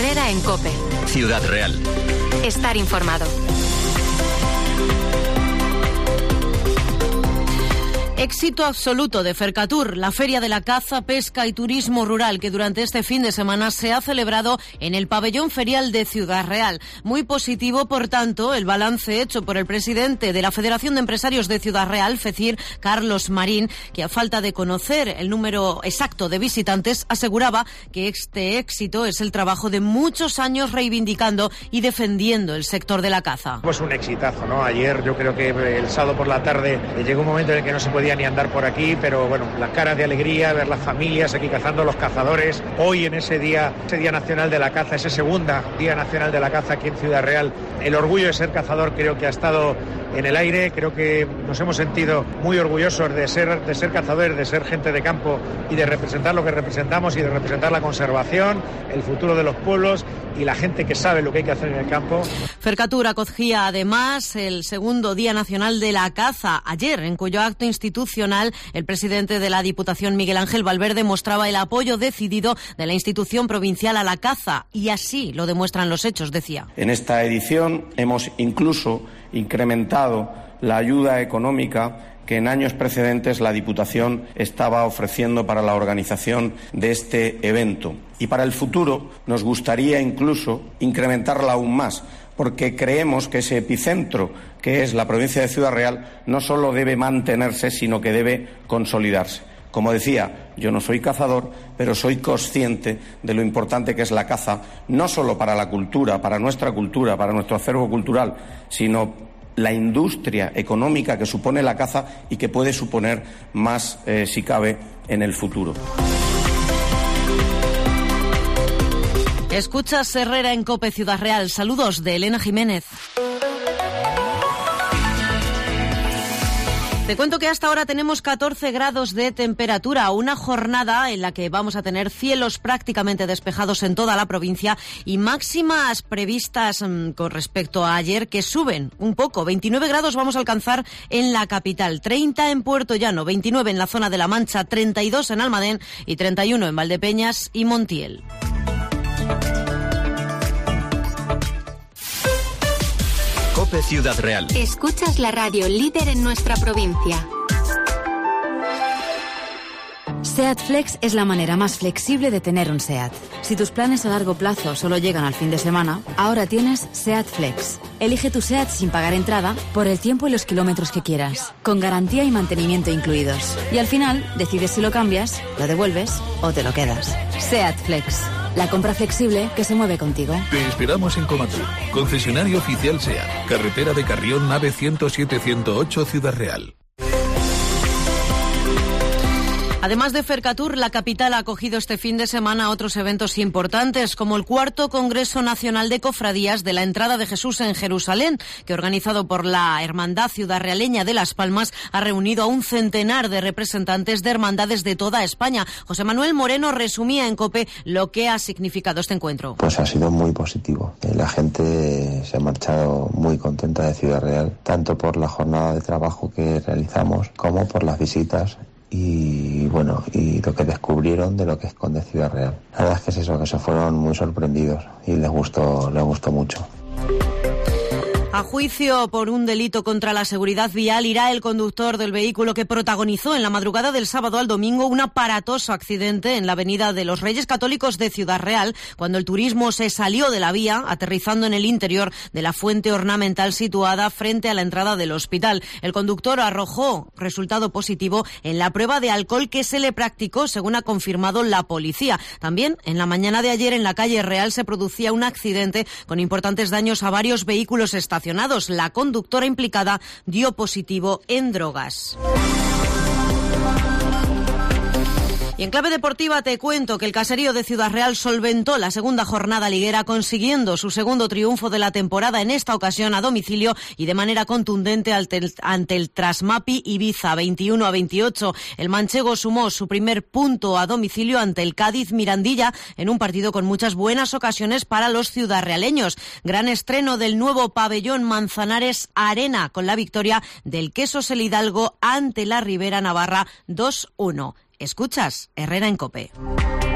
Herrera en COPE. Ciudad Real. Estar informado. Éxito absoluto de Fercatur, la Feria de la Caza, Pesca y Turismo Rural, que durante este fin de semana se ha celebrado en el pabellón ferial de Ciudad Real. Muy positivo, por tanto, el balance hecho por el presidente de la Federación de Empresarios de Ciudad Real, FECIR, Carlos Marín, que a falta de conocer el número exacto de visitantes, aseguraba que este éxito es el trabajo de muchos años reivindicando y defendiendo el sector de la caza. Pues un exitazo, ¿no? Ayer yo creo que el sábado por la tarde llegó un momento en el que no se podía ni andar por aquí, pero bueno, las caras de alegría, ver las familias aquí cazando, los cazadores. Hoy en ese día nacional de la caza, ese segunda Día Nacional de la Caza aquí en Ciudad Real, el orgullo de ser cazador creo que ha estado en el aire. Creo que nos hemos sentido muy orgullosos de ser cazadores, de ser gente de campo y de representar lo que representamos y de representar la conservación, el futuro de los pueblos y la gente que sabe lo que hay que hacer en el campo. Fercatur acogía además el segundo Día Nacional de la Caza ayer, en cuyo acto institucional el presidente de la Diputación, Miguel Ángel Valverde, mostraba el apoyo decidido de la institución provincial a la caza, y así lo demuestran los hechos, decía. En esta edición hemos incluso incrementado la ayuda económica que en años precedentes la Diputación estaba ofreciendo para la organización de este evento. Y para el futuro nos gustaría incluso incrementarla aún más, porque creemos que ese epicentro que es la provincia de Ciudad Real no solo debe mantenerse, sino que debe consolidarse. Como decía, yo no soy cazador, pero soy consciente de lo importante que es la caza, no solo para la cultura, para nuestro acervo cultural, sino la industria económica que supone la caza y que puede suponer más, si cabe, en el futuro. Escuchas Herrera en COPE Ciudad Real. Saludos de Elena Jiménez. Te cuento que hasta ahora tenemos 14 grados de temperatura, una jornada en la que vamos a tener cielos prácticamente despejados en toda la provincia y máximas previstas con respecto a ayer que suben un poco. 29 grados vamos a alcanzar en la capital, 30 en Puerto Llano, 29 en la zona de La Mancha, 32 en Almadén y 31 en Valdepeñas y Montiel. COPE Ciudad Real. Escuchas la radio líder en nuestra provincia. SEAT Flex es la manera más flexible de tener un SEAT. Si tus planes a largo plazo solo llegan al fin de semana, ahora tienes SEAT Flex. Elige tu SEAT sin pagar entrada por el tiempo y los kilómetros que quieras, con garantía y mantenimiento incluidos. Y al final, decides si lo cambias, lo devuelves o te lo quedas. SEAT Flex. La compra flexible que se mueve contigo. Te esperamos en Comatur, concesionario oficial SEAT, carretera de Carrión, nave 107-108, Ciudad Real. Además de Fercatur, la capital ha acogido este fin de semana otros eventos importantes, como el 4º Congreso Nacional de Cofradías de la Entrada de Jesús en Jerusalén, que organizado por la Hermandad Ciudadrealeña de Las Palmas ha reunido a un centenar de representantes de hermandades de toda España. José Manuel Moreno resumía en COPE lo que ha significado este encuentro. Pues ha sido muy positivo. La gente se ha marchado muy contenta de Ciudad Real, tanto por la jornada de trabajo que realizamos como por las visitas y bueno, y lo que descubrieron de lo que esconde Ciudad Real. La verdad es que es eso, que se fueron muy sorprendidos y les gustó mucho. A juicio por un delito contra la seguridad vial irá el conductor del vehículo que protagonizó en la madrugada del sábado al domingo un aparatoso accidente en la avenida de los Reyes Católicos de Ciudad Real, cuando el turismo se salió de la vía, aterrizando en el interior de la fuente ornamental situada frente a la entrada del hospital. El conductor arrojó resultado positivo en la prueba de alcohol que se le practicó, según ha confirmado la policía. También, en la mañana de ayer, en la calle Real se producía un accidente con importantes daños a varios vehículos estacionados. La conductora implicada dio positivo en drogas. Y en clave deportiva te cuento que el Caserío de Ciudad Real solventó la segunda jornada liguera, consiguiendo su segundo triunfo de la temporada, en esta ocasión a domicilio y de manera contundente ante el Trasmapi Ibiza, 21-28. El manchego sumó su primer punto a domicilio ante el Cádiz Mirandilla en un partido con muchas buenas ocasiones para los ciudadrealeños. Gran estreno del nuevo pabellón Manzanares Arena, con la victoria del Quesos El Hidalgo ante la Ribera Navarra 2-1. Escuchas Herrera en COPE.